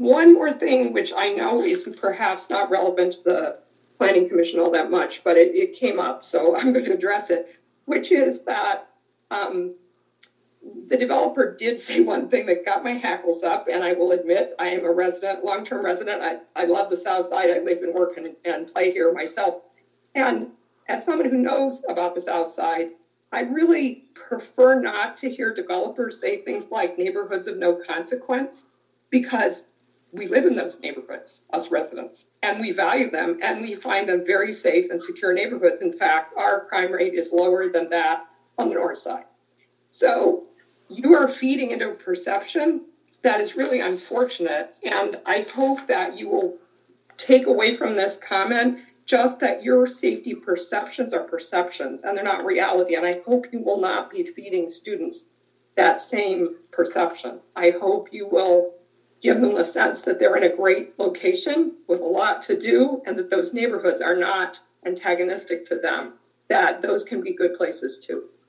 one more thing, which I know is perhaps not relevant to the Planning Commission all that much, but it came up, so I'm going to address it, which is that the developer did say one thing that got my hackles up, and I will admit I am a resident, long-term resident. I love the South Side. I live and work and play here myself. And as someone who knows about the South Side, I really prefer not to hear developers say things like neighborhoods of no consequence, because we live in those neighborhoods, us residents, and we value them, and we find them very safe and secure neighborhoods. In fact, our crime rate is lower than that on the north side. So you are feeding into a perception that is really unfortunate, and I hope that you will take away from this comment just that your safety perceptions are perceptions and they're not reality, and I hope you will not be feeding students that same perception. I hope you will give them the sense that they're in a great location with a lot to do and that those neighborhoods are not antagonistic to them, that those can be good places too.